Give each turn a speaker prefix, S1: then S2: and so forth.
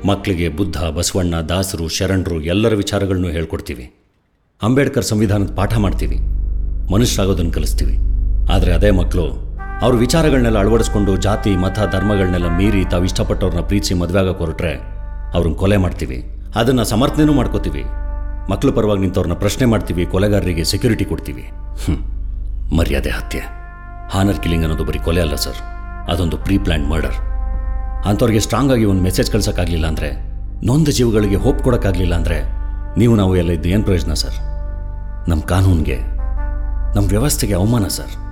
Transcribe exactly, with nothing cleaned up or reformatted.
S1: ಮಕ್ಕಳಿಗೆ ಬುದ್ಧ, ಬಸವಣ್ಣ, ದಾಸರು, ಶರಣರು ಎಲ್ಲರ ವಿಚಾರಗಳನ್ನು ಹೇಳ್ಕೊಡ್ತೀವಿ. ಅಂಬೇಡ್ಕರ್ ಸಂವಿಧಾನದ ಪಾಠ ಮಾಡ್ತೀವಿ. ಮನುಷ್ಯರಾಗೋದನ್ನು ಕಲಿಸ್ತೀವಿ. ಆದರೆ ಅದೇ ಮಕ್ಕಳು ಅವ್ರ ವಿಚಾರಗಳನ್ನೆಲ್ಲ ಅಳವಡಿಸ್ಕೊಂಡು ಜಾತಿ, ಮತ, ಧರ್ಮಗಳನ್ನೆಲ್ಲ ಮೀರಿ ತಾವು ಇಷ್ಟಪಟ್ಟವ್ರನ್ನ ಪ್ರೀತಿಸಿ ಮದುವೆ ಆಗೋಕೆ ಹೊರಟ್ರೆ ಅವ್ರನ್ನ ಕೊಲೆ ಮಾಡ್ತೀವಿ. ಅದನ್ನು ಸಮರ್ಥನೆಯೂ ಮಾಡ್ಕೋತೀವಿ. ಮಕ್ಕಳ ಪರವಾಗಿ ನಿಂತವ್ರನ್ನ ಪ್ರಶ್ನೆ ಮಾಡ್ತೀವಿ. ಕೊಲೆಗಾರರಿಗೆ ಸೆಕ್ಯೂರಿಟಿ ಕೊಡ್ತೀವಿ. ಹ್ಞೂ ಮರ್ಯಾದೆ ಹತ್ಯೆ, ಹಾನರ್ ಕಿಲ್ಲಿಂಗ್ ಅನ್ನೋದು ಬರೀ ಕೊಲೆ ಅಲ್ಲ ಸರ್, ಅದೊಂದು ಪ್ರೀ ಪ್ಲ್ಯಾನ್ ಮರ್ಡರ್. ಅಂಥವ್ರಿಗೆ ಸ್ಟ್ರಾಂಗ್ ಆಗಿ ಒಂದು ಮೆಸೇಜ್ ಕಳ್ಸೋಕ್ಕಾಗಲಿಲ್ಲ ಅಂದರೆ, ನೊಂದ ಜೀವಗಳಿಗೆ ಹೋಪ್ ಕೊಡೋಕ್ಕಾಗಲಿಲ್ಲ ಅಂದರೆ ನೀವು ನಾವು ಎಲ್ಲ ಇದ್ದು ಏನು ಪ್ರಯೋಜನ ಸರ್? ನಮ್ಮ ಕಾನೂನಿಗೆ, ನಮ್ಮ ವ್ಯವಸ್ಥೆಗೆ ಅವಮಾನ ಸರ್.